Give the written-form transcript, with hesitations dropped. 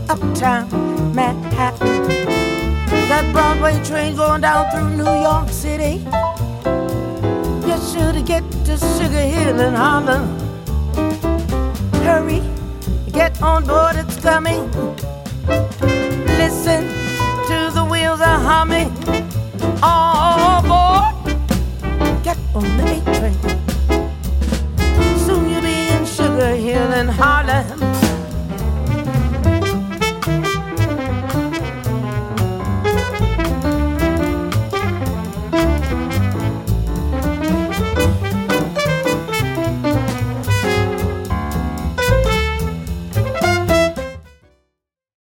uptown Manhattan. That Broadway train going down through New York City. You're sure to get to Sugar Hill and Harlem. Hurry, get on board, it's coming.